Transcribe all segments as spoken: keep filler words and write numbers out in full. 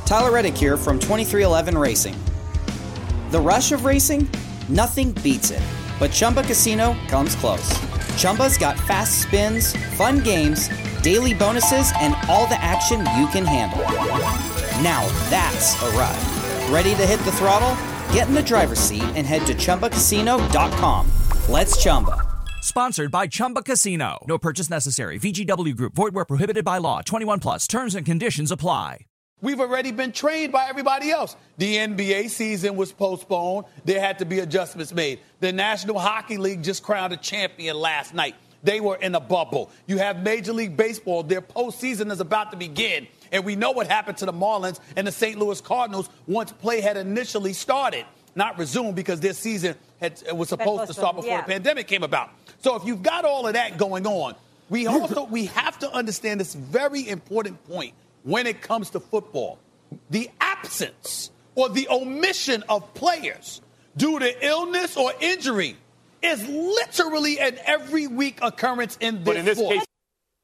Tyler Reddick here from twenty-three eleven Racing. The rush of racing? Nothing beats it. But Chumba Casino comes close. Chumba's got fast spins, fun games, daily bonuses, and all the action you can handle. Now that's a ride. Ready to hit the throttle? Get in the driver's seat and head to Chumba Casino dot com. Let's Chumba. Sponsored by Chumba Casino. No purchase necessary. V G W Group. Void where prohibited by law. twenty-one plus. Terms and conditions apply. We've already been trained by everybody else. The N B A season was postponed. There had to be adjustments made. The National Hockey League just crowned a champion last night. They were in a bubble. You have Major League Baseball. Their postseason is about to begin. And we know what happened to the Marlins and the Saint Louis Cardinals once play had initially started. Not resumed because their season had, was supposed to start before yeah. the pandemic came about. So if you've got all of that going on, we also we have to understand this very important point when it comes to football. The absence or the omission of players due to illness or injury is literally an every week occurrence in this, but in this sport. case,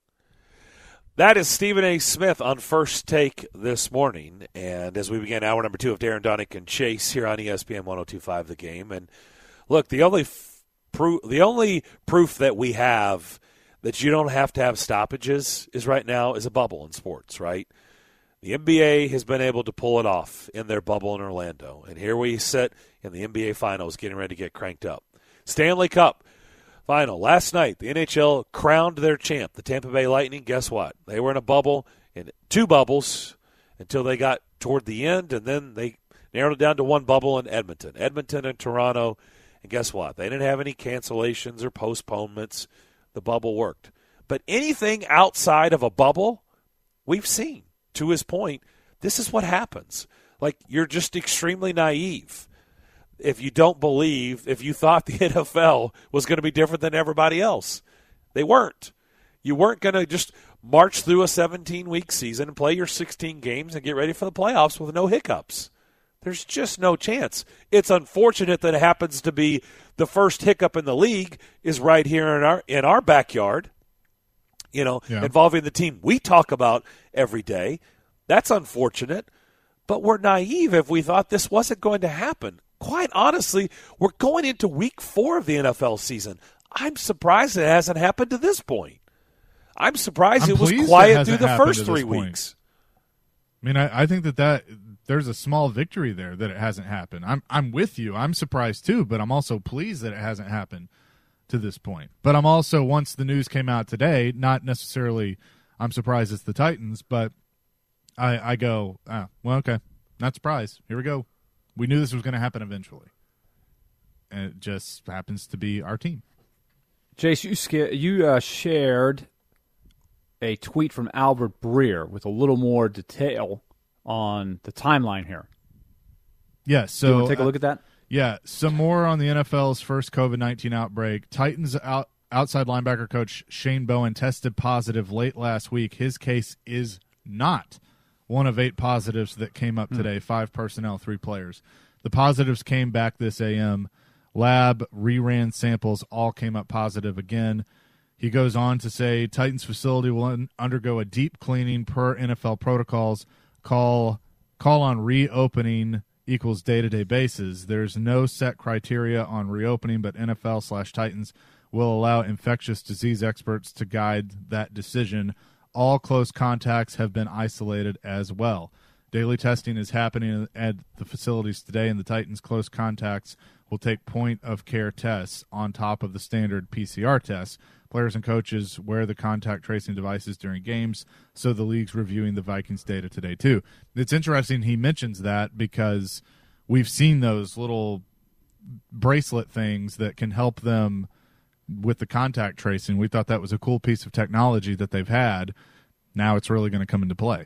that is Stephen A. Smith on First Take this morning. And as we begin hour number two of Darren Donick and Chase here on E S P N one oh two point five The Game. And look, the only f- proof, the only proof that we have that you don't have to have stoppages is right now is a bubble in sports, right? The N B A has been able to pull it off in their bubble in Orlando. And here we sit in the N B A Finals getting ready to get cranked up. Stanley Cup final. Last night, the N H L crowned their champ, the Tampa Bay Lightning. Guess what? They were in a bubble, in two bubbles, until they got toward the end, and then they narrowed it down to one bubble in Edmonton. Edmonton and Toronto. And guess what? They didn't have any cancellations or postponements. The bubble worked. But anything outside of a bubble, we've seen. To his point, this is what happens. Like, you're just extremely naive if you don't believe, if you thought the N F L was going to be different than everybody else. They weren't. You weren't going to just march through a seventeen-week season and play your sixteen games and get ready for the playoffs with no hiccups. There's just no chance. It's unfortunate that it happens to be the first hiccup in the league is right here in our in our backyard. You know, yeah. involving the team we talk about every day. That's unfortunate, but we're naive if we thought this wasn't going to happen. Quite honestly, we're going into week four of the N F L season. I'm surprised it hasn't happened to this point. I'm surprised I'm it was quiet it through the first three weeks. I mean, I, I think that, that there's a small victory there that it hasn't happened. I'm I'm with you. I'm surprised too, but I'm also pleased that it hasn't happened to this point. But I'm also, once the news came out today, not necessarily I'm surprised it's the Titans, but I, I go, ah, well, okay, not surprised. Here we go. We knew this was going to happen eventually. And it just happens to be our team. Jace, you, sca- you uh, shared a tweet from Albert Breer with a little more detail on the timeline here. Yeah, so you want to take a look at that? Yeah, some more on the N F L's first covid nineteen outbreak. Titans out, outside linebacker coach Shane Bowen tested positive late last week. His case is not one of eight positives that came up today, mm. five personnel, three players. The positives came back this A M. Lab, reran samples all came up positive again. He goes on to say Titans facility will un- undergo a deep cleaning per N F L protocols. Call, call on reopening equals day-to-day basis. There's no set criteria on reopening, but N F L slash Titans will allow infectious disease experts to guide that decision. All close contacts have been isolated as well. Daily testing is happening at the facilities today, and the Titans' close contacts will take point-of-care tests on top of the standard P C R tests. Players and coaches wear the contact tracing devices during games, so the league's reviewing the Vikings data today too. It's interesting he mentions that because we've seen those little bracelet things that can help them with the contact tracing. We thought that was a cool piece of technology that they've had. Now it's really going to come into play.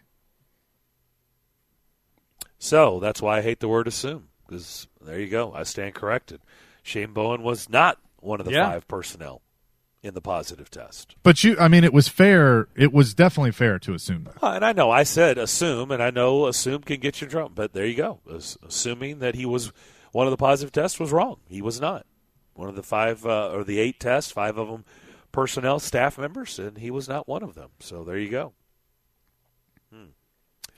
So that's why I hate the word assume, because there you go. I stand corrected. Shane Bowen was not one of the yeah. five personnel in the positive test. But you, I mean, it was fair. It was definitely fair to assume that. Uh, and I know I said assume, and I know assume can get you in trouble. But there you go. Assuming that he was one of the positive tests was wrong. He was not. One of the five uh, or the eight tests, five of them personnel, staff members, and he was not one of them. So there you go. Hmm.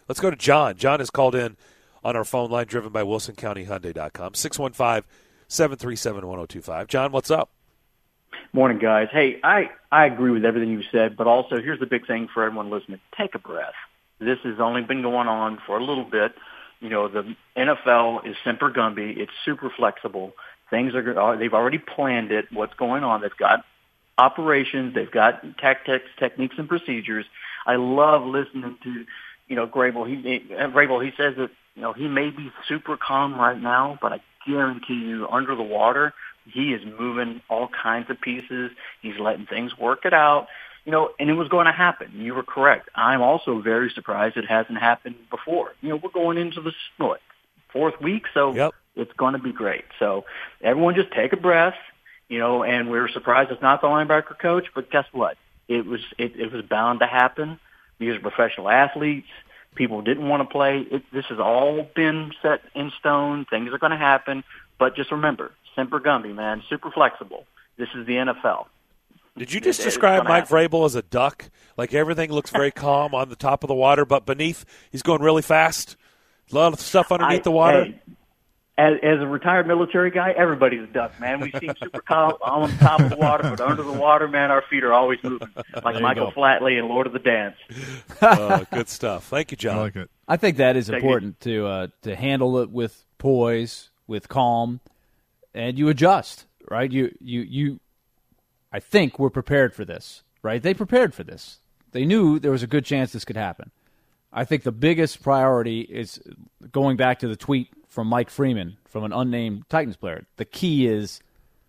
Let's go to John. John has called in on our phone line, driven by Wilson County Hyundai dot com. six one five, seven three seven, one oh two five. John, what's up? Morning, guys. Hey, I, I agree with everything you said, but also here's the big thing for everyone listening. Take a breath. This has only been going on for a little bit. You know, the N F L is Semper Gumby. It's super flexible. Things are, they've already planned it, what's going on. They've got operations. They've got tactics, techniques, and procedures. I love listening to, you know, Grable. He, Grable, he says that, you know, he may be super calm right now, but I guarantee you under the water, he is moving all kinds of pieces. He's letting things work it out. You know, and it was going to happen. You were correct. I'm also very surprised it hasn't happened before. You know, we're going into the what, fourth week, so yep. It's going to be great. So everyone just take a breath, you know, and we were surprised it's not the linebacker coach, but guess what? It was it, it was bound to happen. These are professional athletes. People didn't want to play. It, this has all been set in stone. Things are going to happen. But just remember, Semper Gumby, man, super flexible. This is the N F L. Did you just it, describe Mike happen. Vrabel as a duck? Like everything looks very calm on the top of the water, but beneath he's going really fast? A lot of stuff underneath I, the water? Hey, as, as a retired military guy, everybody's a duck, man. We seem super calm on the top of the water, but under the water, man, our feet are always moving, like Michael go. Flatley in Lord of the Dance. uh, good stuff. Thank you, John. I like it. I think that is Thank important to uh, to handle it with poise, with calm, and you adjust, right? You you you. I think we're prepared for this, right? They prepared for this. They knew there was a good chance this could happen. I think the biggest priority is going back to the tweet from Mike Freeman, from an unnamed Titans player. The key is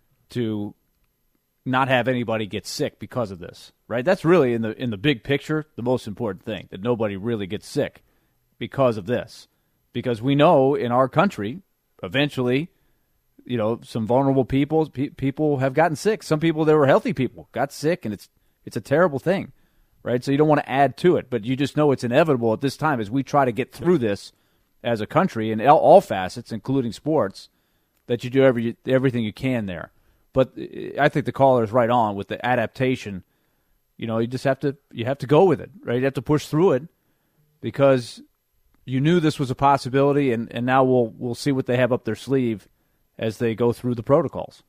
to not have anybody get sick because of this, right? That's really, in the in the big picture, the most important thing, that nobody really gets sick because of this. Because we know in our country, eventually, you know, some vulnerable people pe- people have gotten sick. Some people that were healthy people got sick, and it's it's a terrible thing, right? So you don't want to add to it, but you just know it's inevitable at this time as we try to get through this as a country in all, all facets, including sports, that you do every everything you can there. But I think the caller is right on with the adaptation. You know, you just have to you have to go with it, right? You have to push through it because you knew this was a possibility, and, and now we'll we'll see what they have up their sleeve as they go through the protocols.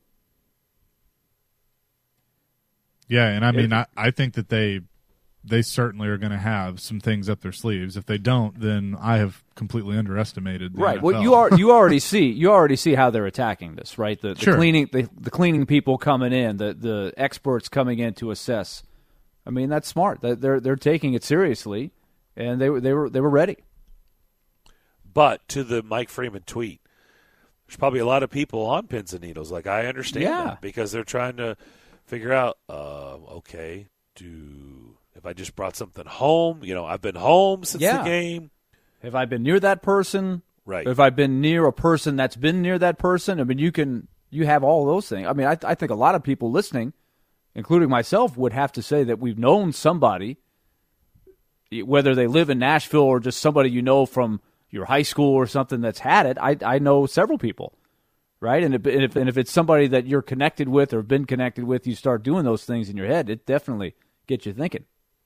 Yeah, and I mean, I, I think that they they certainly are going to have some things up their sleeves. If they don't, then I have completely underestimated the right. N F L. Well, you are you already see you already see how they're attacking this, right? The, the sure. cleaning the, the cleaning people coming in, the the experts coming in to assess. I mean, that's smart. They're they're taking it seriously, and they were they were they were ready. But to the Mike Freeman tweet, there's probably a lot of people on pins and needles. Like, I understand Yeah. that because they're trying to figure out, uh, okay, do if I just brought something home, you know, I've been home since Yeah. the game. Have I been near that person? Right. Have I been near a person that's been near that person? I mean, you can you have all those things. I mean, I, I think a lot of people listening, including myself, would have to say that we've known somebody, whether they live in Nashville or just somebody you know from your high school or something that's had it. I I know several people, right? And if, and if and if it's somebody that you're connected with or been connected with, you start doing those things in your head, it definitely gets you thinking.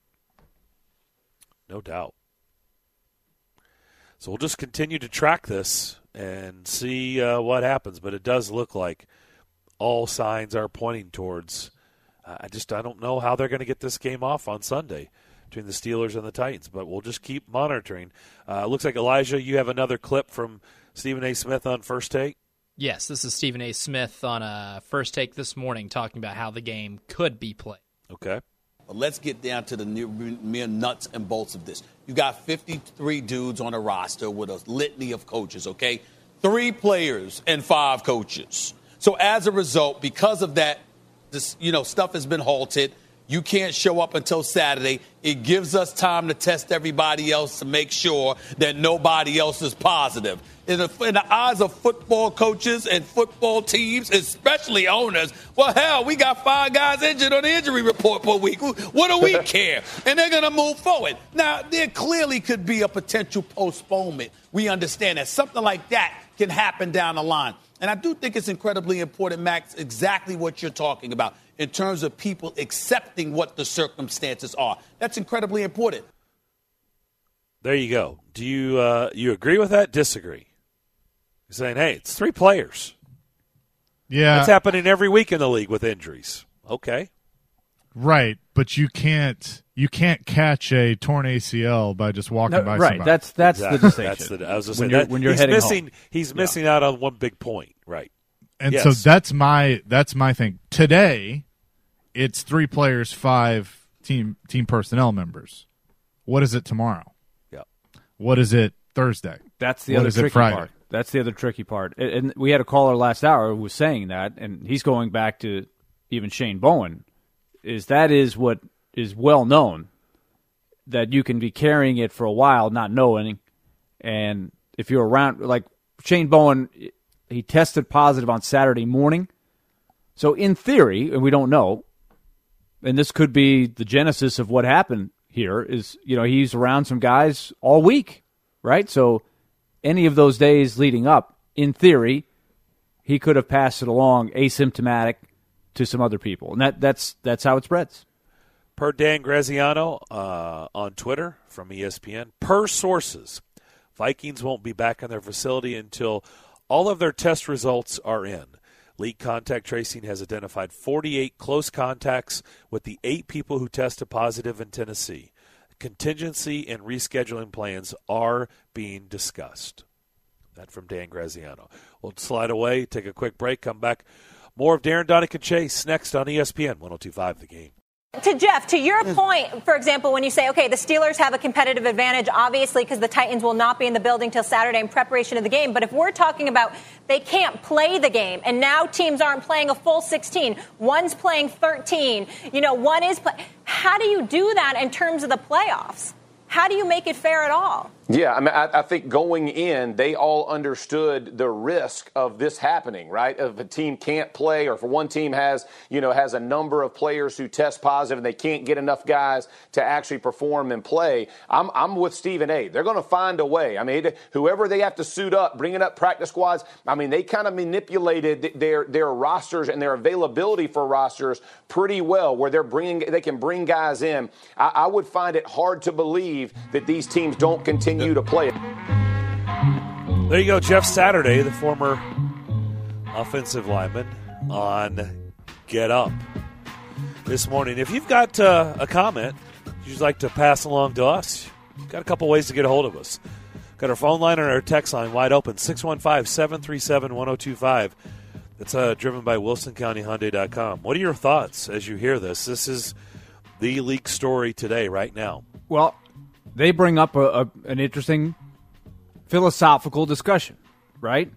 No doubt. So we'll just continue to track this and see uh, what happens. But it does look like all signs are pointing towards. Uh, I just I don't know how they're going to get this game off on Sunday between the Steelers and the Titans, but we'll just keep monitoring. Uh, looks like, Elijah, you have another clip from Stephen A. Smith on First Take. Yes, this is Stephen A. Smith on a First Take this morning talking about how the game could be played. Okay. But let's get down to the mere nuts and bolts of this. You got fifty-three dudes on a roster with a litany of coaches, okay? Three players and five coaches. So as a result, because of that, this, you know, stuff has been halted. You can't show up until Saturday. It gives us time to test everybody else to make sure that nobody else is positive. In the, in the eyes of football coaches and football teams, especially owners, well, hell, we got five guys injured on the injury report per week. What do we care? And they're going to move forward. Now, there clearly could be a potential postponement. We understand that something like that can happen down the line. And I do think it's incredibly important, Max, exactly what you're talking about in terms of people accepting what the circumstances are. That's incredibly important. There you go. Do you uh, you agree with that? Disagree? You're saying, hey, it's three players. Yeah. It's happening every week in the league with injuries. Okay. Right, but you can't you can't catch a torn A C L by just walking No, by right, somebody. that's that's Exactly. the distinction. That's the, I was just when saying you're, that, when you're he's heading missing, home. He's missing out on one big point. Right. And yes. so that's my that's my thing. Today, it's three players, five team team personnel members. What is it tomorrow? Yeah. What is it Thursday? That's the What other is it tricky Friday? part. That's the other tricky part. And, and we had a caller last hour who was saying that, and he's going back to even Shane Bowen, is that is what is well known, that you can be carrying it for a while, not knowing, and if you're around, like Shane Bowen, he tested positive on Saturday morning. So in theory, and we don't know, and this could be the genesis of what happened here, is, you know, he's around some guys all week, right? So any of those days leading up, in theory, he could have passed it along asymptomatic to some other people. And that, that's that's how it spreads. Per Dan Graziano uh, on Twitter from E S P N, per sources, Vikings won't be back in their facility until all of their test results are in. League contact tracing has identified forty-eight close contacts with the eight people who tested positive in Tennessee. Contingency and rescheduling plans are being discussed. That from Dan Graziano. We'll slide away, take a quick break, come back. More of Darren Donick and Chase next on E S P N one oh two point five The Game. To Jeff, to your point, for example, when you say, okay, the Steelers have a competitive advantage, obviously, because the Titans will not be in the building till Saturday in preparation of the game. But if we're talking about they can't play the game, and now teams aren't playing a full sixteen, one's playing thirteen, you know, one is playing. How do you do that in terms of the playoffs? How do you make it fair at all? Yeah, I mean, I, I think going in, they all understood the risk of this happening, right? If a team can't play, or if one team has, you know, has a number of players who test positive and they can't get enough guys to actually perform and play, I'm, I'm with Stephen A. They're going to find a way. I mean, whoever they have to suit up, bringing up practice squads, I mean, they kind of manipulated their their rosters and their availability for rosters pretty well, where they're bringing, they can bring guys in. I, I would find it hard to believe that these teams don't continue to play it. There you go, Jeff Saturday, the former offensive lineman, on Get Up this morning. If you've got uh, a comment you'd like to pass along to us, you've got a couple ways to get a hold of us. Got our phone line and our text line wide open, six one five, seven three seven, one oh two five. That's uh, driven by Wilson County Hyundai dot com. What are your thoughts as you hear this? This is the league story today, right now. Well, they bring up a, a, an interesting philosophical discussion, right?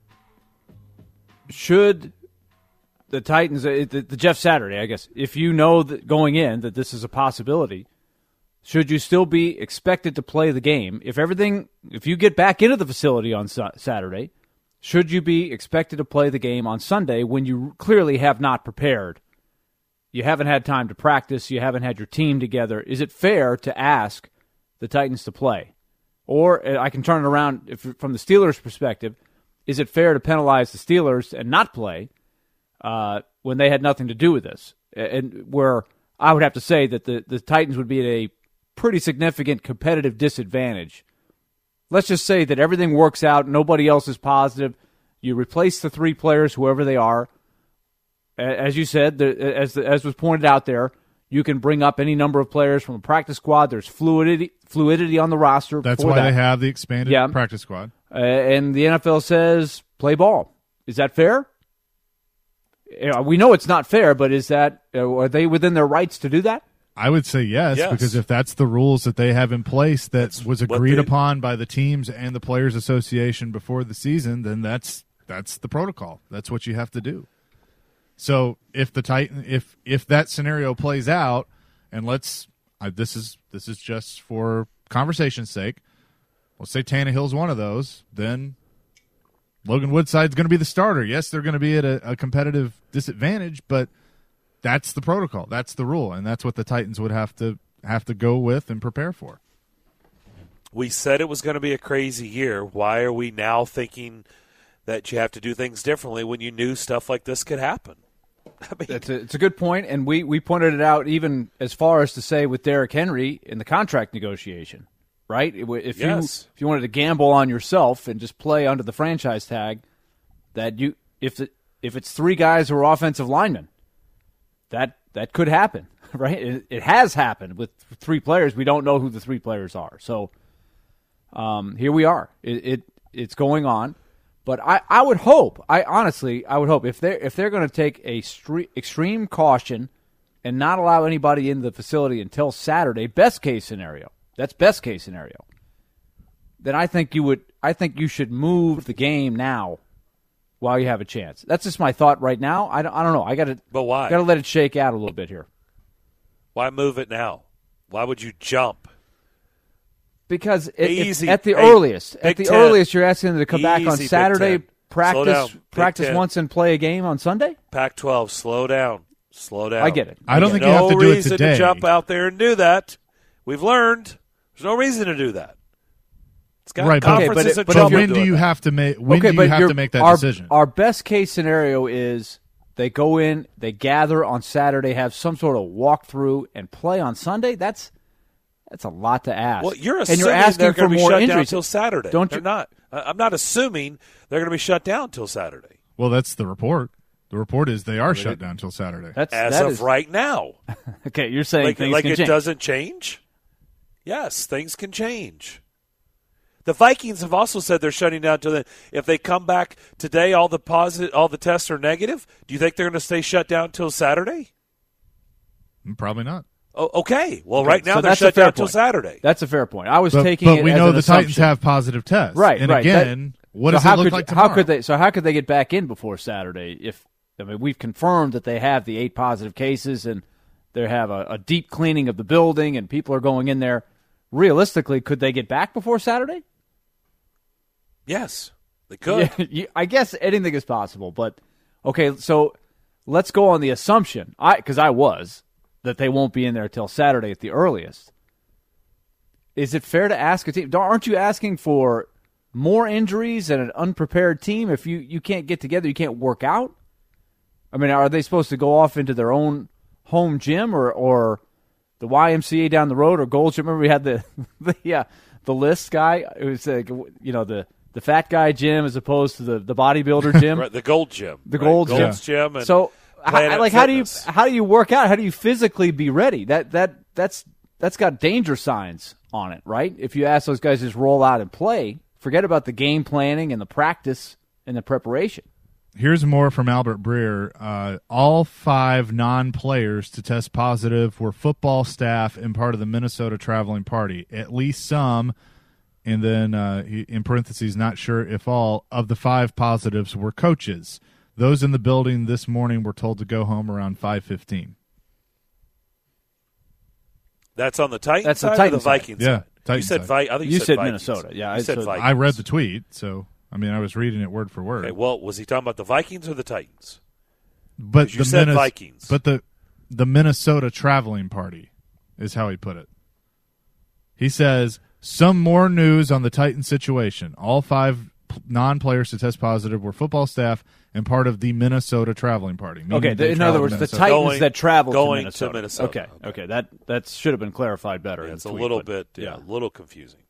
Should the Titans, the, the Jeff Saturday, I guess, if you know that going in that this is a possibility, should you still be expected to play the game? If everything, if you get back into the facility on su- Saturday, should you be expected to play the game on Sunday when you clearly have not prepared? You haven't had time to practice. You haven't had your team together. Is it fair to ask the Titans to play? Or I can turn it around if, from the Steelers' perspective. Is it fair to penalize the Steelers and not play uh, when they had nothing to do with this? And where I would have to say that the, the Titans would be at a pretty significant competitive disadvantage. Let's just say that everything works out, nobody else is positive. You replace the three players, whoever they are. As you said, the, as the, as was pointed out there, you can bring up any number of players from a practice squad. There's fluidity fluidity on the roster. That's for why that. they have the expanded yeah. practice squad. Uh, and the N F L says play ball. Is that fair? Uh, we know it's not fair, but is that uh, are they within their rights to do that? I would say yes, yes, because if that's the rules that they have in place that that's was agreed they, upon by the teams and the Players Association before the season, then that's that's the protocol. That's what you have to do. So if the Titan, if if that scenario plays out, and let's uh, this is this is just for conversation's sake, let's say Tannehill's one of those, then Logan Woodside's going to be the starter. Yes, they're going to be at a, a competitive disadvantage, but that's the protocol. That's the rule, and that's what the Titans would have to have to go with and prepare for. We said it was going to be a crazy year. Why are we now thinking that you have to do things differently when you knew stuff like this could happen? I mean, it's, a, it's a good point, and we, we pointed it out even as far as to say with Derrick Henry in the contract negotiation, right? If Yes. you if you wanted to gamble on yourself and just play under the franchise tag, that you if the, if it's three guys who are offensive linemen, that that could happen, right? It, it has happened with three players. We don't know who the three players are. So um, here we are. It, it it's going on. But I, I would hope, I honestly, I would hope if they're, if they're going to take a stre- extreme caution and not allow anybody in the facility until Saturday, best case scenario, that's best case scenario, then I think you would, I think you should move the game now while you have a chance. That's just my thought right now. I don't, I don't know. I got to, But why? Got to let it shake out a little bit here. Why move it now? Why would you jump? Because it, Easy. at the Hey, earliest, at Big the Ten. earliest, you're asking them to come back on Easy, Big Saturday, Ten. Slow practice, down. Big practice Ten. once, and play a game on Sunday. Pac twelve, slow down. Slow down. I get it. I don't get think it. you have to No do it reason today. to jump out there and do that. We've learned there's no reason to do that. It's got Right, but- Okay, conferences but it- and but But if trouble when do doing you that. have to make? When okay, do but you have you're- to make that our, decision? Our best case scenario is they go in, they gather on Saturday, have some sort of walkthrough, and play on Sunday. That's that's a lot to ask. Well, you're and assuming you're asking they're for going to be more shut down injuries. until Saturday. Don't they're you? not. I- I'm not assuming they're going to be shut down until Saturday. Well, that's the report. The report is they are shut down until Saturday. That's As that of is- right now. Okay, you're saying like things like can it change. doesn't change? Yes, things can change. The Vikings have also said they're shutting down until then. If they come back today, all the positive, all the tests are negative. Do you think they're going to stay shut down until Saturday? Probably not. Oh, okay. Well, Okay, right now so they're that's a shut fair down until point. Saturday. That's a fair point. I was But, taking but it we as know an the assumption. Titans have positive tests. Right, And right. again, what so does how it look could, like tomorrow? How could they? So how could they get back in before Saturday? If I mean, we've confirmed that they have the eight positive cases, and they have a, a deep cleaning of the building, and people are going in there. Realistically, could they get back before Saturday? Yes, they could. Yeah, you- I guess anything is possible, but okay. So let's go on the assumption, I because I was that they won't be in there till Saturday at the earliest. Is it fair to ask a team? Aren't you asking for more injuries and an unprepared team if you, you can't get together, you can't work out? I mean, are they supposed to go off into their own home gym or or the Y M C A down the road or Gold Gym? Remember we had the the yeah the list guy. It was like you know the. The fat guy gym as opposed to the, the bodybuilder gym. Right, the Gold Gym. The right? Gold Gym. Gold's Gym. And So, how, Planet like, how do you Fitness. how do you work out? How do you physically be ready? That that that's that's got danger signs on it, right? If you ask those guys to just roll out and play, forget about the game planning and the practice and the preparation. Here's more from Albert Breer. Uh, all five non-players to test positive were football staff and part of the Minnesota traveling party. At least some, and then uh, he, in parentheses, not sure if all, of the five positives were coaches. Those in the building this morning were told to go home around five fifteen. That's on the Titans That's the side or Titans the side. Vikings Yeah, side? You Titans said side. Vi- I think you, You said, said Vikings. Minnesota. Yeah, you I- said so- Vikings. I read the tweet, so, I mean, I was reading it word for word. Okay, well, was he talking about the Vikings or the Titans? But you the said Minnes- Vikings. But the the Minnesota traveling party is how he put it. He says, some more news on the Titan situation. All five p- non-players to test positive were football staff and part of the Minnesota traveling party. meaning Okay, they the, in traveled other to words, the Minnesota. Titans Going- that travel going to to Minnesota. Minnesota. Okay, Okay. okay, that that should have been clarified better. Yeah, in it's the a tweet, little but, bit, yeah, a little confusing.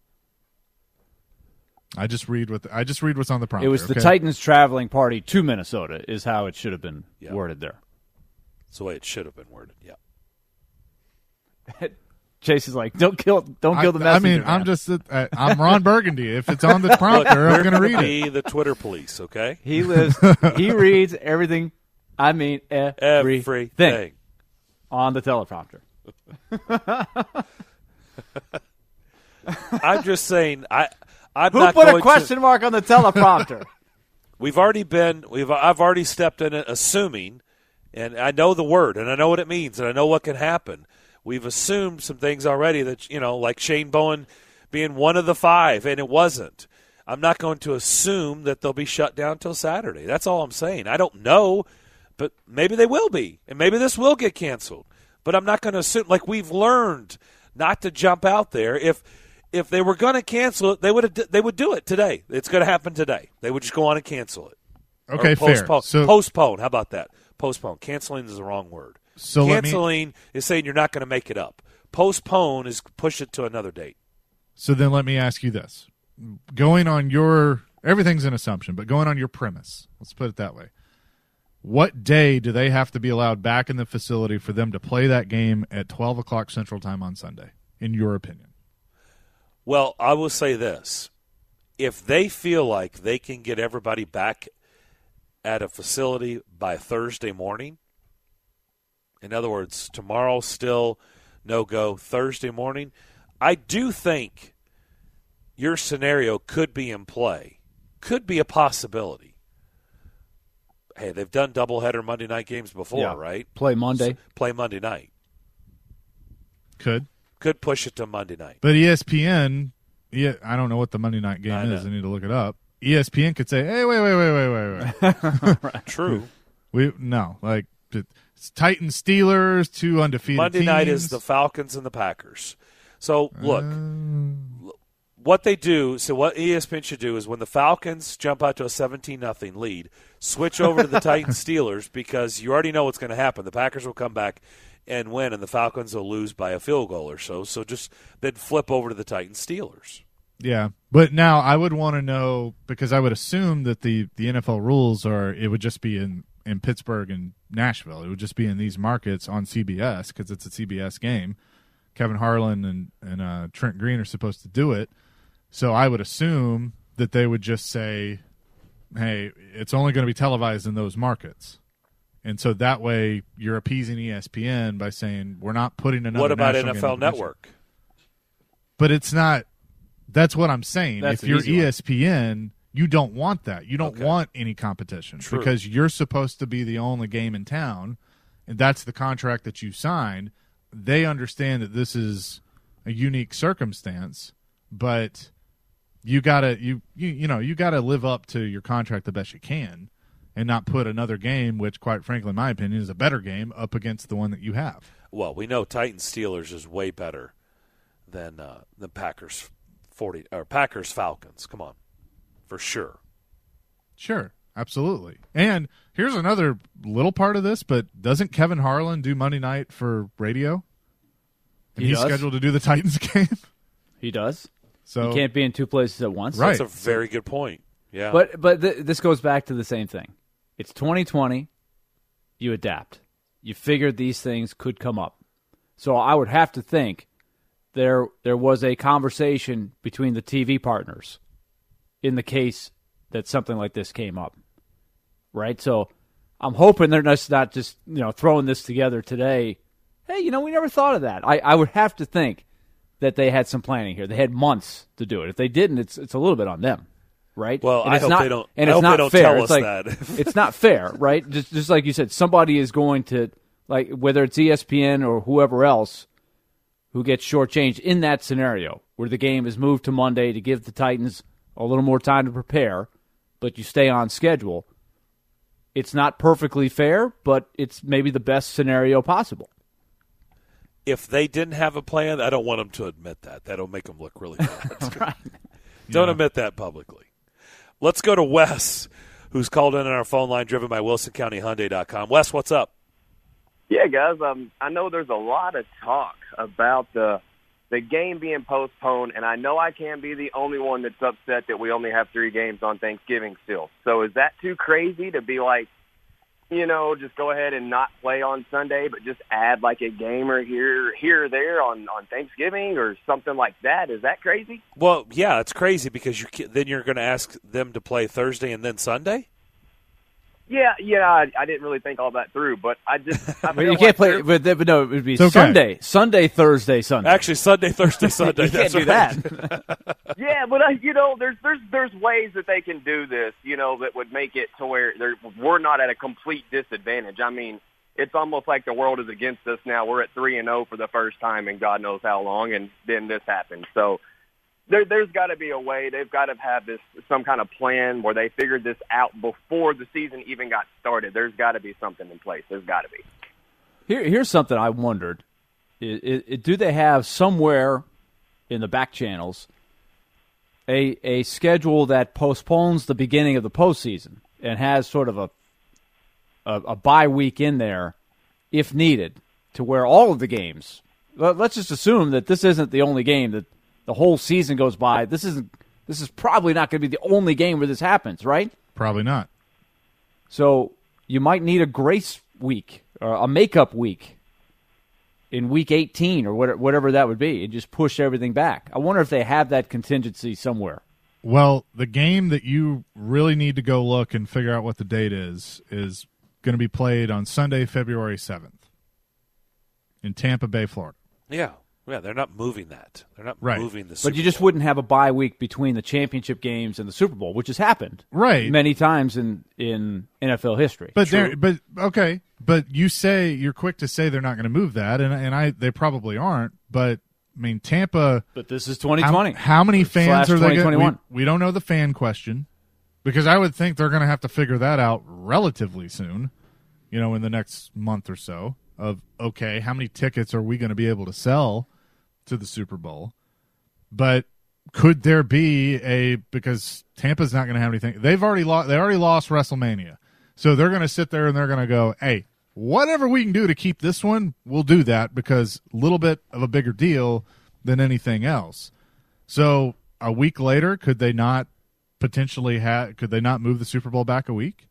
I just read what I just read what's on the prompter. It was the okay? Titans traveling party to Minnesota is how it should have been Yeah. worded there. That's the way it should have been worded, yeah. Chase is like, don't kill, don't kill the I, I messenger. mean, man. I'm just uh, I'm Ron Burgundy. If it's on the prompter, I'm going to read it. Be the Twitter police, okay? He lives. He reads everything. I mean, everything, Everything. on the teleprompter. I'm just saying, I, I'm Who not put going a question to, mark on the teleprompter? We've already been, we've, I've already stepped in it assuming, and I know the word, and I know what it means, and I know what can happen. We've assumed some things already that, you know, like Shane Bowen being one of the five, and it wasn't. I'm not going to assume that they'll be shut down till Saturday. That's all I'm saying. I don't know, but maybe they will be, and maybe this will get canceled. But I'm not going to assume, like we've learned not to jump out there. If if they were going to cancel it, they would have, they would do it today. It's going to happen today. They would just go on and cancel it. Okay, Or fair. postpone. So- postpone. How about that? Postpone. Canceling is the wrong word. So let me- Canceling is saying you're not going to make it up. Postpone is push it to another date. So then let me ask you this. Going on your – everything's an assumption, but going on your premise, let's put it that way. What day do they have to be allowed back in the facility for them to play that game at twelve o'clock Central Time on Sunday, in your opinion? Well, I will say this. If they feel like they can get everybody back at a facility by Thursday morning, in other words, tomorrow still no-go, Thursday morning, I do think your scenario could be in play, could be a possibility. Hey, they've done doubleheader Monday night games before, yeah. right? Play Monday. So play Monday night. Could. Could push it to Monday night. But E S P N, yeah, I don't know what the Monday night game I is. know. I need to look it up. E S P N could say, hey, wait, wait, wait, wait, wait, wait. Right. True. We No, like it's Titans, Steelers, two undefeated Monday teams. night is the Falcons and the Packers. So, look, Uh, what they do, so what E S P N should do is when the Falcons jump out to a seventeen nothing lead, switch over to the Titans Steelers because you already know what's going to happen. The Packers will come back and win, and the Falcons will lose by a field goal or so. So just then flip over to the Titans Steelers. Yeah, but now I would want to know, because I would assume that the, the N F L rules are it would just be in, in Pittsburgh and Nashville. It would just be in these markets on C B S because it's a C B S game. Kevin Harlan and, and uh, Trent Green are supposed to do it. So I would assume that they would just say, hey, it's only going to be televised in those markets. And so that way you're appeasing E S P N by saying we're not putting another What about national N F L game on Network? But it's not – that's what I'm saying. That's if an you're easy E one. S P N, you don't want that. You don't Okay. want any competition True. because you're supposed to be the only game in town, and that's the contract that you signed. They understand that this is a unique circumstance, but you gotta you you, you know you gotta live up to your contract the best you can, and not put another game, which quite frankly, in my opinion, is a better game, up against the one that you have. Well, we know Titans Steelers is way better than uh, the Packers forty or Packers Falcons. Come on, for sure. Sure, absolutely. And here's another little part of this, but doesn't Kevin Harlan do Monday night for radio? And He he's does. scheduled to do the Titans game. He does. So You can't be in two places at once. Right. That's a very good point. Yeah, But but th- this goes back to the same thing. It's twenty twenty. You adapt. You figured these things could come up. So I would have to think there there was a conversation between the T V partners in the case that something like this came up. Right? So I'm hoping they're just not just, you know, throwing this together today. Hey, you know, we never thought of that. I, I would have to think that they had some planning here. They had months to do it. If they didn't, it's it's a little bit on them. Right? Well, and I it's hope not, they don't- And I it's hope not they don't fair. tell it's us like, that. it's not fair, right? Just just like you said, somebody is going to, like, whether it's E S P N or whoever else who gets shortchanged in that scenario where the game is moved to Monday to give the Titans a little more time to prepare, but you stay on schedule. It's not perfectly fair, but it's maybe the best scenario possible. if they didn't have a plan, I don't want them to admit that. That'll make them look really bad. Right. Don't Yeah. admit that publicly. Let's go to Wes, who's called in on our phone line, driven by Wilson County Hyundai dot com. Wes, what's up? Yeah, guys, um, I know there's a lot of talk about the the game being postponed, and I know I can't be the only one that's upset that we only have three games on Thanksgiving still. So is that too crazy to be like, you know, just go ahead and not play on Sunday, but just add like a game or here, here or there on, on Thanksgiving or something like that? Is that crazy? Well, yeah, it's crazy because you ca- then you're going to ask them to play Thursday and then Sunday? Yeah, yeah, I, I didn't really think all that through, but I just I But feel you like can't play. there- But, but no, it would be It's okay. Sunday, Sunday, Thursday, Sunday. Actually, Sunday, Thursday, Sunday. you can't That's do right. that. Yeah, but uh, you know, there's there's there's ways that they can do this, you know, that would make it to where they're, we're not at a complete disadvantage. I mean, it's almost like the world is against us now. We're at three and zero for the first time in God knows how long, and then this happened. So there, there's got to be a way. They've got to have this some kind of plan where they figured this out before the season even got started. There's got to be something in place. There's got to be. Here, here's something I wondered: I I do they have somewhere in the back channels a a schedule that postpones the beginning of the postseason and has sort of a a, a bye week in there, if needed, to where all of the games? Let, let's just assume that this isn't the only game that the whole season goes by. This isn't. This is probably not going to be the only game where this happens, right? Probably not. So you might need a grace week or a makeup week in week eighteen or whatever that would be, and just push everything back. I wonder if they have that contingency somewhere. Well, the game that you really need to go look and figure out what the date is is going to be played on Sunday, February seventh in Tampa Bay, Florida. Yeah. Yeah, they're not moving that. They're not right. moving the Super But you just Bowl. wouldn't have a bye week between the championship games and the Super Bowl, which has happened right many times in, in N F L history. But there, but okay, but you say you're quick to say they're not going to move that, and and I they probably aren't. But I mean, Tampa. But this is twenty twenty. How, how many fans Slash are they going? We, we don't know the fan question, because I would think they're going to have to figure that out relatively soon. You know, in the next month or so. Of okay, how many tickets are we going to be able to sell to the Super Bowl? But could there be a, because Tampa's not going to have anything. They've already lost. They already lost WrestleMania, so they're going to sit there and they're going to go, "Hey, whatever we can do to keep this one, we'll do that, because a little bit of a bigger deal than anything else." So a week later, could they not potentially have? Could they not move the Super Bowl back a week?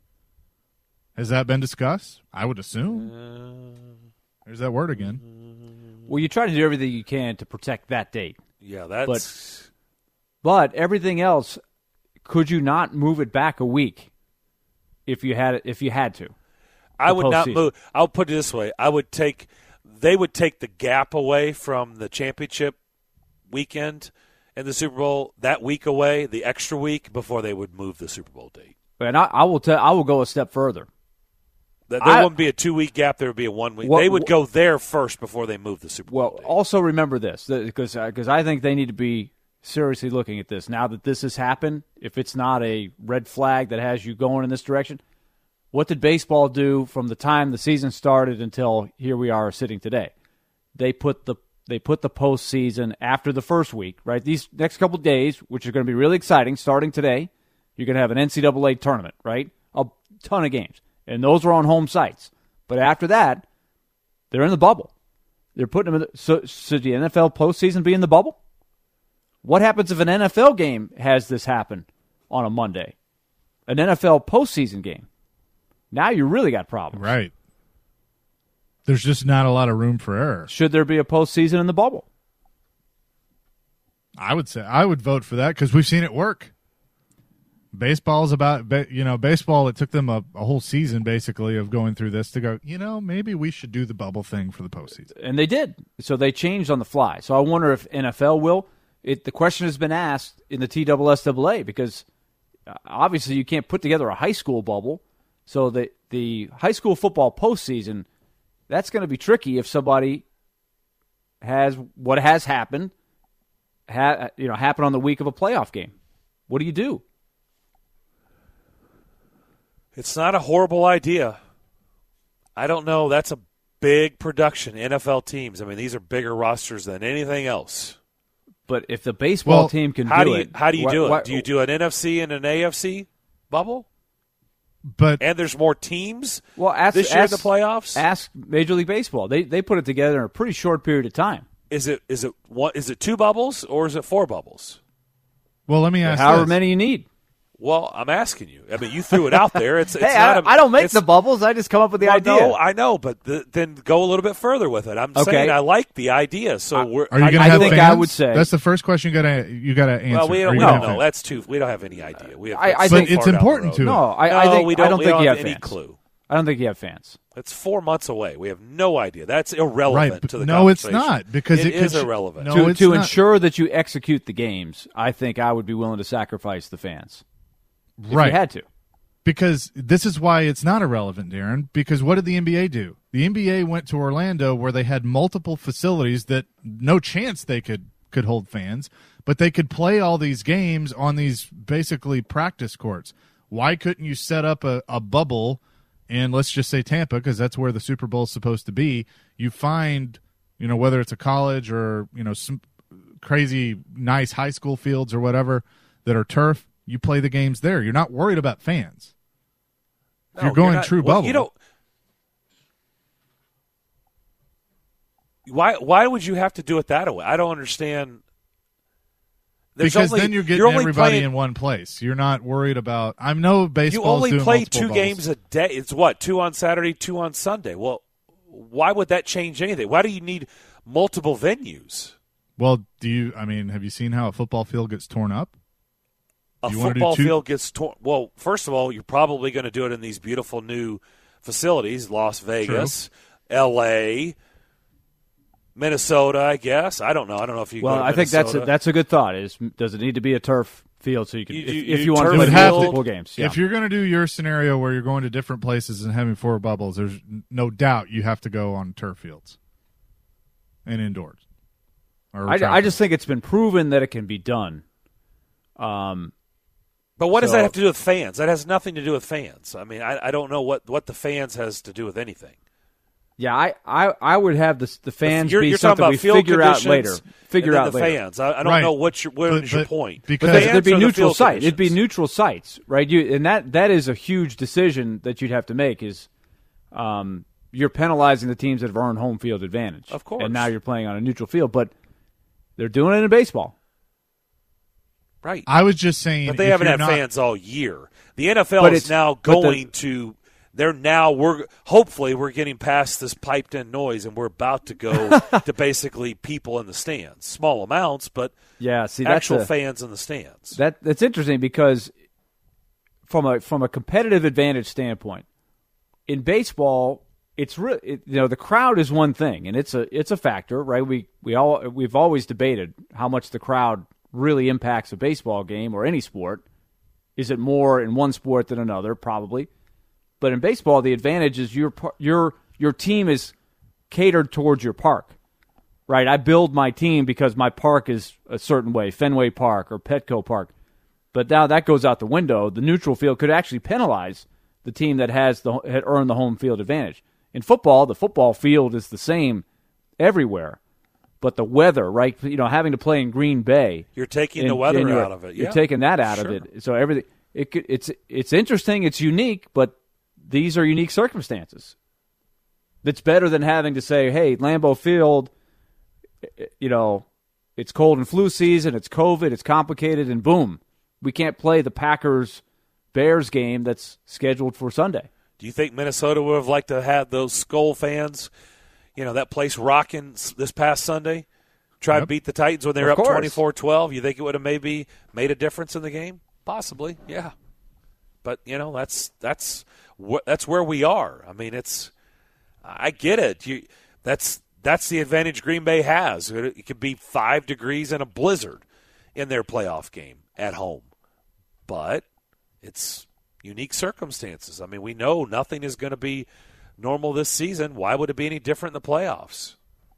Has that been discussed? I would assume. There's that word again. Well, you try to do everything you can to protect that date. Yeah, that's. But, but everything else, could you not move it back a week if you had it, if you had to? I would not move. I'll put it this way: I would take. They would take the gap away from the championship weekend and the Super Bowl that week away, the extra week, before they would move the Super Bowl date. And I, I will tell. I will go a step further. There I, wouldn't be a two-week gap. There would be a one-week. What, they would go there first before they move the Super Bowl. Well, date. also remember this, because because I think they need to be seriously looking at this now that this has happened. If it's not a red flag that has you going in this direction, what did baseball do from the time the season started until here we are sitting today? They put the they put the postseason after the first week, right? These next couple of days, which are going to be really exciting, starting today, you're going to have an N C double A tournament, right? A ton of games. And those are on home sites. But after that, they're in the bubble. They're putting them in the, so, should the N F L postseason be in the bubble? What happens if an N F L game has this happen on a Monday? An N F L postseason game. Now you really got problems. Right. There's just not a lot of room for error. Should there be a postseason in the bubble? I would say I would vote for that, because we've seen it work. Baseball's about, you know, baseball, it took them a, a whole season, basically, of going through this to go, you know, maybe we should do the bubble thing for the postseason. And they did. So they changed on the fly. So I wonder if N F L will. It, the question has been asked in the T S S A A, because obviously you can't put together a high school bubble. So the, the high school football postseason, that's going to be tricky if somebody has what has happened, ha, you know, happen on the week of a playoff game. What do you do? It's not a horrible idea. I don't know. That's a big production. N F L teams. I mean, these are bigger rosters than anything else. But if the baseball well, team can how do, do you, it, how do you wh- do it? wh- Do you do an N F C and an A F C bubble? But and there's more teams. Well, ask, this year ask, in the playoffs. Ask Major League Baseball. They they put it together in a pretty short period of time. Is it is it what is it two bubbles or is it four bubbles? Well, let me ask. However this. many you need. Well, I'm asking you. I mean, you threw it out there. It's, it's hey, not I, a, I don't make it's, the bubbles. I just come up with the well, idea. No, I know, but the, then go a little bit further with it. I'm Okay. saying I like the idea. So I, we're. Are you going to I have think fans? I would say that's the first question you got to you got to answer. Well, we Are don't, you we gonna don't have know. fans? That's too. We don't have any idea. We have I- I so think- But it's far down the important to road. it. No, I, No, I think we don't, I don't we think don't you have have any fans. clue. I don't think you have fans. It's four months away. We have no idea. That's irrelevant Right, but to the no, it's conversation. not, because it it is could- irrelevant. No, to it's to not. ensure that you execute the games, I think I would be willing to sacrifice the fans. If Right. you had to. Because this is why it's not irrelevant, Darren, because what did the N B A do? The N B A went to Orlando, where they had multiple facilities that no chance they could, could hold fans, but they could play all these games on these basically practice courts. Why couldn't you set up a, a bubble in, let's just say, Tampa, because that's where the Super Bowl is supposed to be? You find, you know, whether it's a college or, you know, some crazy nice high school fields or whatever that are turf, you play the games there. You're not worried about fans. If No, you're going not- true well, bubble. You don't. Why? Why would you have to do it that way? I don't understand. there's because only, then you're getting you're only everybody playing, in one place. You're not worried about. I know baseball. You only doing play multiple two bubbles. games a day. It's what, two on Saturday, two on Sunday. Well, why would that change anything? Why do you need multiple venues? Well, do you? I mean, have you seen how a football field gets torn up? A you football two- field gets torn. Well, first of all, you're probably going to do it in these beautiful new facilities: Las Vegas, True. L A, Minnesota. I guess I don't know. I don't know if you. Well, go to I think that's a, Minnesota. that's a good thought. Is does it need to be a turf field so you can You- if, you- if you you want to turf play It would have to- multiple games? Yeah. If you're going to do your scenario where you're going to different places and having four bubbles, there's no doubt you have to go on turf fields and indoors. Or I, track I just fields. think it's been proven that it can be done. Um, But what does So- that have to do with fans? That has nothing to do with fans. I mean, I, I don't know what, what the fans has to do with anything. yeah, I, I, I would have the the fans you're, be you're something talking about we field figure out conditions later. Figure and then out the later. fans. I, I don't Right. know what your, what But- is your but point. because- The Because fans there'd be or the neutral field sites. It'd be conditions? neutral sites, right? You and that that is a huge decision that you'd have to make. Is um, you're penalizing the teams that have earned home field advantage, Of course. and now you're playing on a neutral field. But they're doing it in baseball. Right. I was just saying, But they if haven't you're had not, fans all year. The N F L But is it's- now but the- going to. They're now. We're hopefully we're getting past this piped-in noise, and we're about to go to basically people in the stands. Small amounts, but Yeah, see, that's actual a- fans in the stands. That that's interesting because from a from a competitive advantage standpoint, in baseball, it's re- it, you know the crowd is one thing, and it's a it's a factor, right? We we all we've always debated how much the crowd really impacts a baseball game or any sport. Is it more in one sport than another? Probably, but in baseball, the advantage is your par- your your team is catered towards your park. Right, I build my team because my park is a certain way, Fenway Park or Petco Park. But now that goes out the window. The neutral field could actually penalize the team that has the had earned the home field advantage. In football, the football field is the same everywhere, but the weather, right? You know, having to play in Green Bay, You're taking in- the weather in your- out of it. You're Yeah. taking that out Sure. of it. So everything it could, it's it's interesting. It's unique, but these are unique circumstances. That's better than having to say, "Hey, Lambeau Field." You know, it's cold and flu season, it's COVID, it's complicated, and boom, we can't play the Packers-Bears game that's scheduled for Sunday. Do you think Minnesota would have liked to have those Skull fans, you know, that place rocking s- this past Sunday? Try to Yep. beat the Titans when they were Of up course. twenty-four twelve? You think it would have maybe made a difference in the game? Possibly, yeah. But, you know, that's that's wh- that's where we are. I mean, it's I get it. You that's that's the advantage Green Bay has. It, it could be five degrees and a blizzard in their playoff game at home. But it's unique circumstances. I mean, we know nothing is going to be normal this season. Why would it be any different in the playoffs?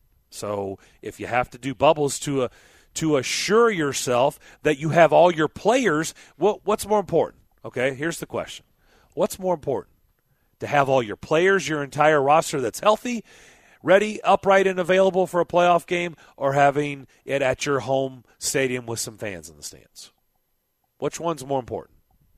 So if you have to do bubbles to a, to assure yourself that you have all your players, what, what's more important? Okay, here's the question. What's more important? To have all your players, your entire roster that's healthy, ready, upright, and available for a playoff game, or having it at your home stadium with some fans in the stands? Which one's more important?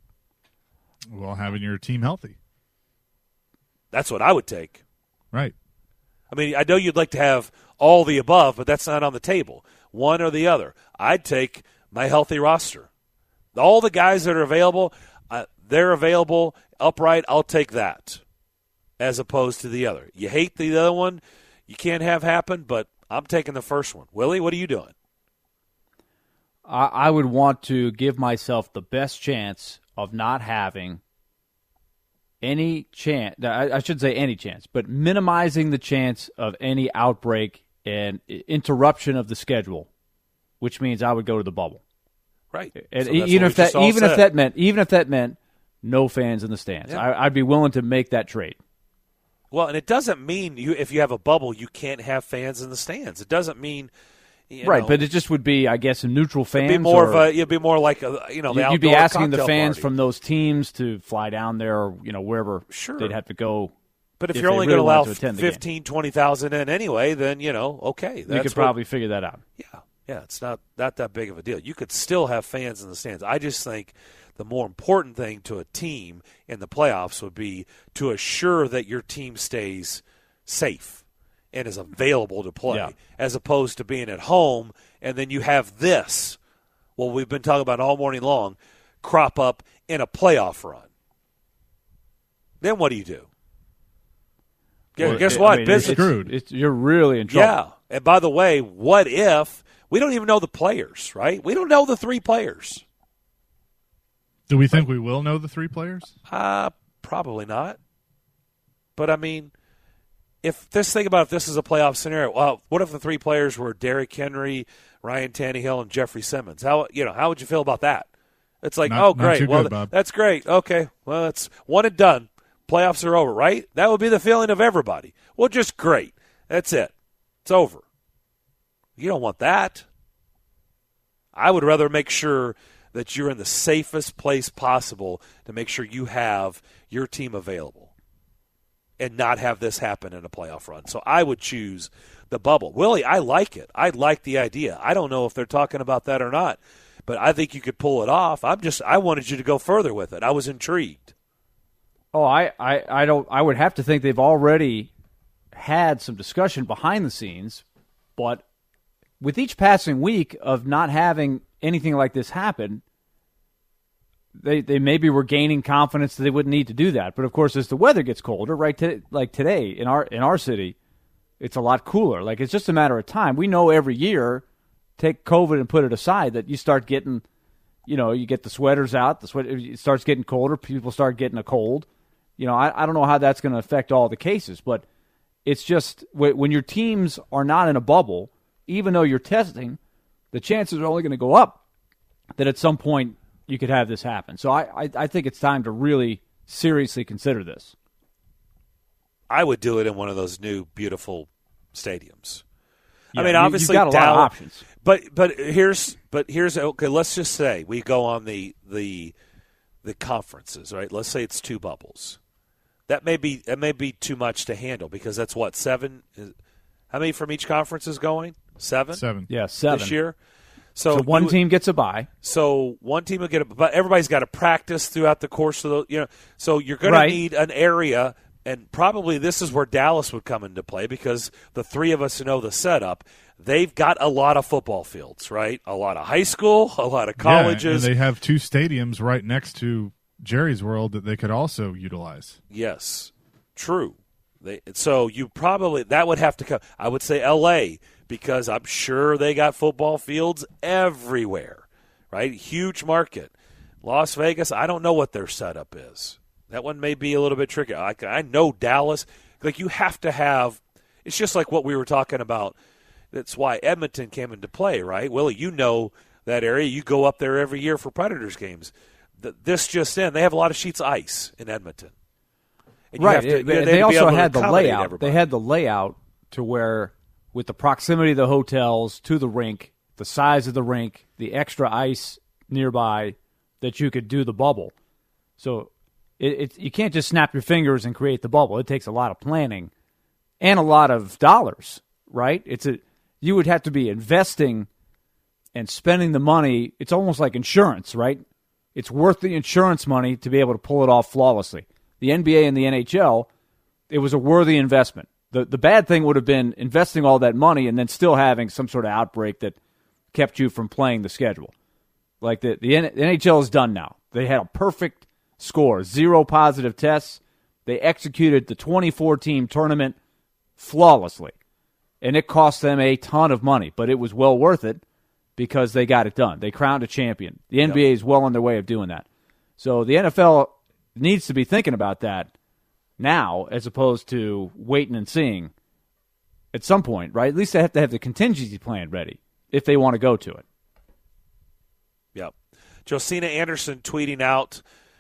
well, having your team healthy, That's what I would take. right? I mean, I know you'd like to have all the above, but that's not on the table. One or the other. I'd take my healthy roster. All the guys that are available, uh, they're available upright. I'll take that as opposed to the other. You hate the other one, you can't have happen, but I'm taking the first one. Willie, what are you doing? I, I would want to give myself the best chance of not having any chance. I, I should say any chance, but minimizing the chance of any outbreak and interruption of the schedule, which means I would go to the bubble. Right. And So e- that's even what if we that just all even if said. that meant even if that meant no fans in the stands, Yeah. I, I'd be willing to make that trade. Well, and it doesn't mean you if you have a bubble, you can't have fans in the stands. It doesn't mean you Right, know, but it just would be, I guess, a neutral fans. it'd be more or, of a it'd be more like a you know the you'd be outdoor asking the cocktail fans party. from those teams to fly down there, or you know wherever Sure. they'd have to go. But if, if you're they only really going to allow wanted to attend the game. fifteen, twenty thousand in anyway, then you know okay, You that's could what- probably figure that out. Yeah, yeah, it's not not that big of a deal. You could still have fans in the stands. I just think the more important thing to a team in the playoffs would be to assure that your team stays safe and is available to play, Yeah. as opposed to being at home and then you have this well, we've been talking about all morning long, crop up in a playoff run. Then what do you do? Well, Guess it, what? I mean, Business. it's, screwed. It's, you're really in trouble. Yeah. And by the way, what if we don't even know the players, right? We don't know the three players. Do we think we will know the three players? Uh, probably not. But, I mean, if this think about if this is a playoff scenario, well, what if the three players were Derrick Henry, Ryan Tannehill, and Jeffrey Simmons? How you know how would you feel about that? It's like, not, oh, great. Too well, good, Bob. That's great. Okay. Well, that's one and done. Playoffs are over, right? That would be the feeling of everybody. Well, just great. That's it. It's over. You don't want that. I would rather make sure that you're in the safest place possible to make sure you have your team available and not have this happen in a playoff run. So I would choose the bubble. Willie, I like it. I like the idea. I don't know if they're talking about that or not, but I think you could pull it off. I'm just I wanted you to go further with it. I was intrigued. Oh, I, I, I don't I would have to think they've already had some discussion behind the scenes, but with each passing week of not having anything like this happen, they they maybe were gaining confidence that they wouldn't need to do that. But of course, as the weather gets colder, right, to, like today in our in our city, it's a lot cooler. Like it's just a matter of time. We know every year, take COVID and put it aside, that you start getting, you know, you get the sweaters out. The sweat it starts getting colder. People start getting a cold. You know, I, I don't know how that's going to affect all the cases, but it's just when your teams are not in a bubble, even though you're testing, the chances are only going to go up that at some point you could have this happen. So I, I, I think it's time to really seriously consider this. I would do it in one of those new, beautiful stadiums. Yeah, I mean, you, obviously, you've got a Dallas, lot of options. But but here's but here's okay. Let's just say we go on the the the conferences, right? Let's say it's two bubbles. That may be that may be too much to handle because that's what seven. How many from each conference is going? Seven. Seven. Yeah, seven this year. So, so one you, team gets a bye. So one team will get a, but everybody's got to practice throughout the course of the, you know. So you're going Right. to need an area, and probably this is where Dallas would come into play because the three of us who know the setup, they've got a lot of football fields, right? A lot of high school, a lot of colleges. Yeah, and they have two stadiums right next to Jerry's World that they could also utilize. Yes, true. They, so you probably that would have to come. I would say L A because I'm sure they got football fields everywhere, right? Huge market. Las Vegas, I don't know what their setup is. That one may be a little bit tricky. I, I know Dallas. Like you have to have. It's just like what we were talking about. That's why Edmonton came into play, right? Willie, you know that area. You go up there every year for Predators games. This just in, they have a lot of sheets of ice in Edmonton. And you Right. have to, It- you know, they also had the accommodate layout. everybody. They had the layout to where, with the proximity of the hotels to the rink, the size of the rink, the extra ice nearby, that you could do the bubble. So it, it you can't just snap your fingers and create the bubble. It takes a lot of planning and a lot of dollars. Right? It's a you would have to be investing and spending the money. It's almost like insurance, right? It's worth the insurance money to be able to pull it off flawlessly. The N B A and the N H L, it was a worthy investment. The the bad thing would have been investing all that money and then still having some sort of outbreak that kept you from playing the schedule. Like the, the N H L is done now. They had a perfect score, zero positive tests. They executed the twenty-four team tournament flawlessly. And it cost them a ton of money, but it was well worth it because they got it done. They crowned a champion. The N B A yep. is well on their way of doing that. So the N F L needs to be thinking about that now as opposed to waiting and seeing at some point, right? At least they have to have the contingency plan ready if they want to go to it. Yep. Josina Anderson tweeting out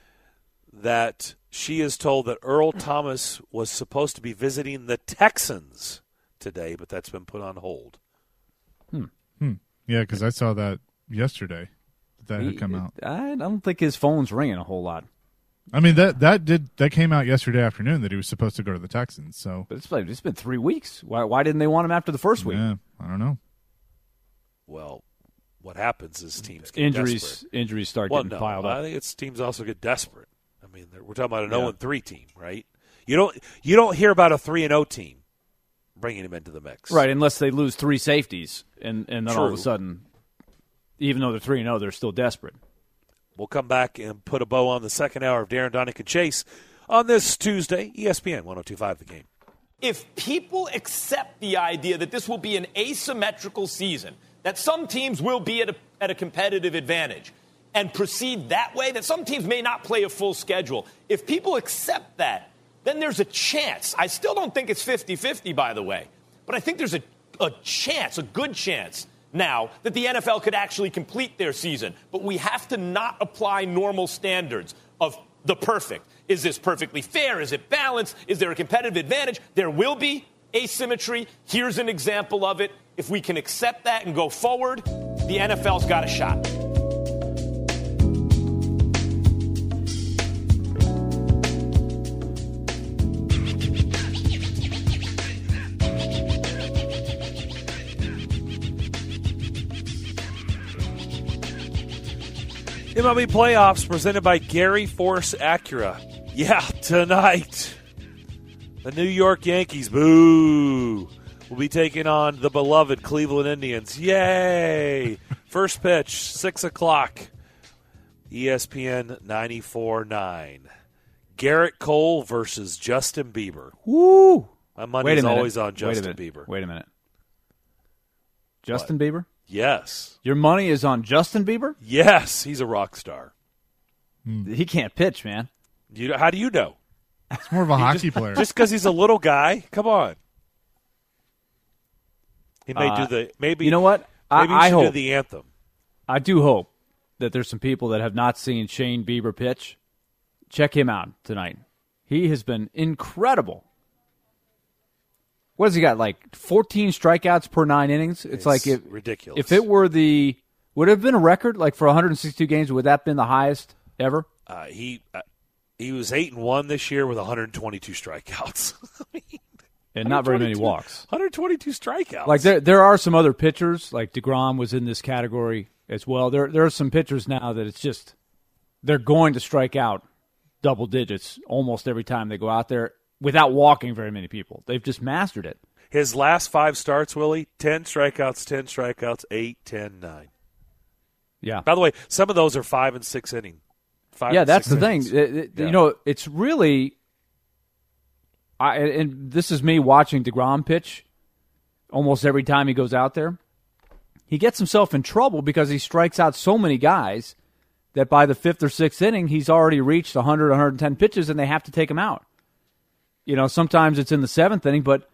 that she is told that Earl Thomas was supposed to be visiting the Texans today, but that's been put on hold. Hmm. Hmm. Yeah, because I saw that yesterday. That he, had come out. I don't think his phone's ringing a whole lot. I mean that that did that came out yesterday afternoon that he was supposed to go to the Texans. So, but it's like it's been three weeks. Why why didn't they want him after the first week? Yeah, I don't know. Well, what happens is teams get injuries desperate. injuries start well, getting no, piled up. I think it's teams also get desperate. I mean, we're talking about an yeah. zero and three team, right? You don't you don't hear about a three and zero team bringing him into the mix, right? Unless they lose three safeties, and and then True. all of a sudden, Even though they're three and oh, they're still desperate. We'll come back and put a bow on the second hour of Darren, Donick, and Chase on this Tuesday, E S P N one oh two point five The Game. If people accept the idea that this will be an asymmetrical season, that some teams will be at a, at a competitive advantage, and proceed that way, that some teams may not play a full schedule, if people accept that, then there's a chance. I still don't think it's fifty-fifty, by the way, but I think there's a, a chance, a good chance now that the N F L could actually complete their season. But we have to not apply normal standards of the perfect. Is this perfectly fair? Is it balanced? Is there a competitive advantage? There will be asymmetry. Here's an example of it. If we can accept that and go forward, the N F L's got a shot. M L B playoffs presented by Gary Force Acura. Yeah, tonight, the New York Yankees, boo, will be taking on the beloved Cleveland Indians. Yay! First pitch, six o'clock, E S P N ninety-four point nine. Garrett Cole versus Justin Bieber. Woo! My money is always on Justin Wait Bieber. Wait a minute. Justin what? Bieber? Yes. Your money is on Justin Bieber? Yes, he's a rock star. Mm. He can't pitch, man. You, how do you know? It's more of a hockey just, player. Just because he's a little guy? Come on. He may uh, do the maybe. You know what? Maybe I, he I should hope do the anthem. I do hope that there's some people that have not seen Shane Bieber pitch. Check him out tonight. He has been incredible. What has he got? Like fourteen strikeouts per nine innings. It's, it's like if, ridiculous. If it were the would it have been a record like for one hundred sixty-two games. Would that have been the highest ever? Uh, he uh, he was eight and one this year with one hundred twenty-two strikeouts. I mean, and not very many walks. one hundred twenty-two strikeouts. Like there, there are some other pitchers. Like DeGrom was in this category as well. There, there are some pitchers now that it's just they're going to strike out double digits almost every time they go out there without walking very many people. They've just mastered it. His last five starts, Willie, ten strikeouts, ten strikeouts, eight, ten, nine. Yeah. By the way, some of those are five and six inning. Five yeah, that's the innings. thing. It, it, yeah. You know, it's really I, and this is me watching DeGrom pitch almost every time he goes out there. He gets himself in trouble because he strikes out so many guys that by the fifth or sixth inning, he's already reached one hundred, one hundred ten pitches, and they have to take him out. You know, sometimes it's in the seventh inning, but,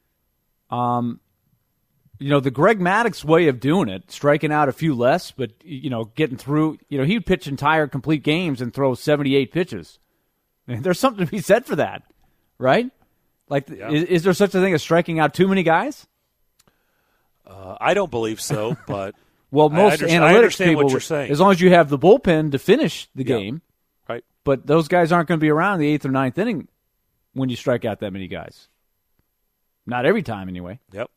um, you know, the Greg Maddux way of doing it, striking out a few less, but, you know, getting through, you know, he'd pitch entire complete games and throw seventy-eight pitches. And there's something to be said for that, right? Like, yeah. is, is there such a thing as striking out too many guys? Uh, I don't believe so, but well, most I analytics I understand people, what you're saying. As long as you have the bullpen to finish the yeah. game, right? But those guys aren't going to be around in the eighth or ninth inning when you strike out that many guys. Not every time, anyway. Yep.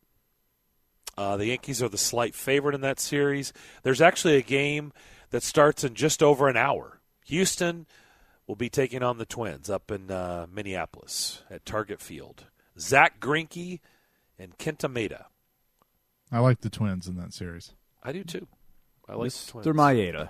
Uh, the Yankees are the slight favorite in that series. There's actually a game that starts in just over an hour. Houston will be taking on the Twins up in uh, Minneapolis at Target Field. Zach Greinke and Kenta Maeda. I like the Twins in that series. I do, too. I like the Twins. Mister Maeda.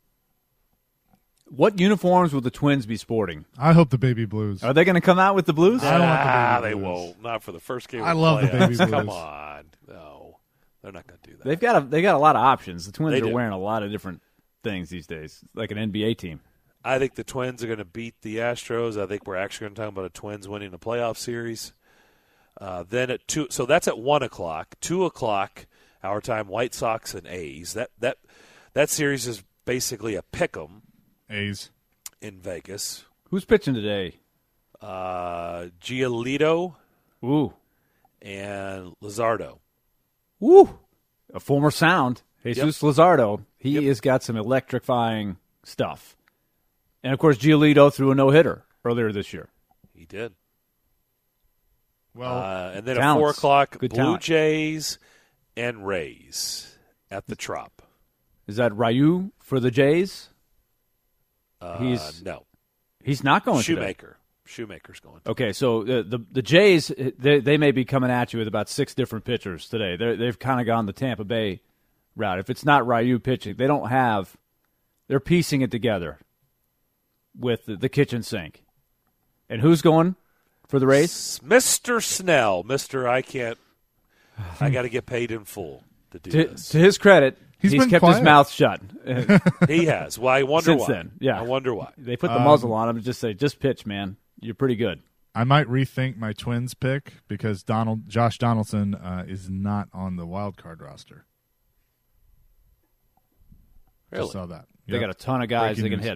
What uniforms will the Twins be sporting? I hope the baby blues. Are they going to come out with the blues? I don't want the baby ah, blues. They won't. Not for the first game. I of love the the baby blues. Come on. No. They're not going to do that. They've got a, they got a lot of options. The Twins They are do. wearing a lot of different things these days, like an N B A team. I think the Twins are going to beat the Astros. I think we're actually going to talk about a Twins winning a playoff series. Uh, then at two, so that's at one o'clock. Two o'clock, our time. White Sox and A's. That that that series is basically a pick'em. A's in Vegas. Who's pitching today? Uh, Giolito. Ooh, and Luzardo. Woo! A former Sound, Jesus Yep. Luzardo. He Yep. has got some electrifying stuff. And, of course, Giolito threw a no-hitter earlier this year. He did. Well, uh, and then talents. at four o'clock, Good Blue talent. Jays and Rays at the Trop. Is that Ryu for the Jays? Uh, He's no. He's not going today. Shoemaker. Shoemaker's going. Okay, so the, the the Jays, they they may be coming at you with about six different pitchers today. They're, they've kind of gone the Tampa Bay route. If it's not Ryu pitching, they don't have – they're piecing it together with the, the kitchen sink. And who's going for the Rays? Mister Snell. Mister I can't – I got to get paid in full to do to, this. To his credit, he's, he's been kept quiet. his mouth shut. He has. Well, I wonder Since why. then, yeah. I wonder why. They put the Um, muzzle on him and just say, just pitch, man. You're pretty good. I might rethink my Twins pick because Donald Josh Donaldson uh, is not on the wild card roster. Really? Just saw that. They Yep. got a ton of guys Breaking they can news. hit.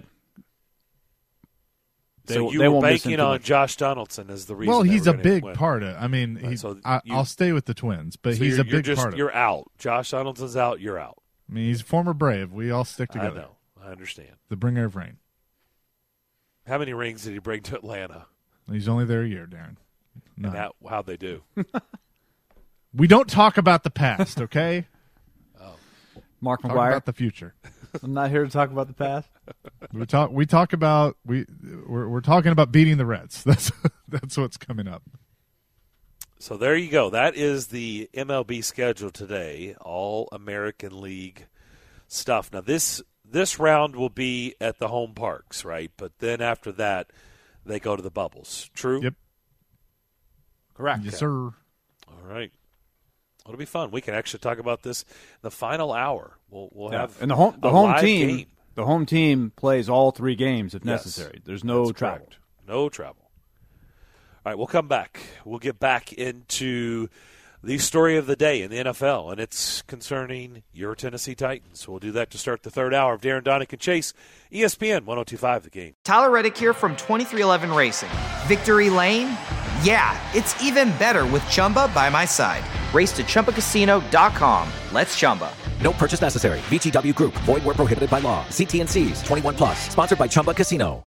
They, So you they were won't miss him banking too on much. Josh Donaldson as the reason. Well, they he's were a gonna big win. part of. I mean, Right, he, so I, you- I'll stay with the Twins, but So he's you're, a big you're just, part of You're it. out. Josh Donaldson's out. You're out. I mean, he's a former Brave. We all stick I together. know. I understand. The bringer of rain. How many rings did he bring to Atlanta? He's only there a year, Darren. No. And how, how'd they do? We don't talk about the past, okay? Mark Talk McGuire. about the future. I'm not here to talk about the past. We talk. We talk about we. We're, we're talking about beating the Reds. That's that's what's coming up. So there you go. That is the M L B schedule today. All American League stuff. Now this this round will be at the home parks, right? But then after that, they go to the bubbles. True. Yep. Correct. Yes, sir. All right. It'll be fun. We can actually talk about this in the final hour. We'll we'll Yeah. have And the home the a home live team game. the home team plays all three games if Yes, necessary. There's no that's travel. correct. No travel. All right, we'll come back. We'll get back into the story of the day in the N F L, and it's concerning your Tennessee Titans. We'll do that to start the third hour of Darren Donick and Chase, E S P N one oh two point five The Game. Tyler Reddick here from twenty-three eleven Racing. Victory Lane? Yeah, it's even better with Chumba by my side. Race to Chumba Casino dot com. Let's Chumba. No purchase necessary. V G W Group. Void where prohibited by law. See T N Cs. twenty-one plus. Sponsored by Chumba Casino.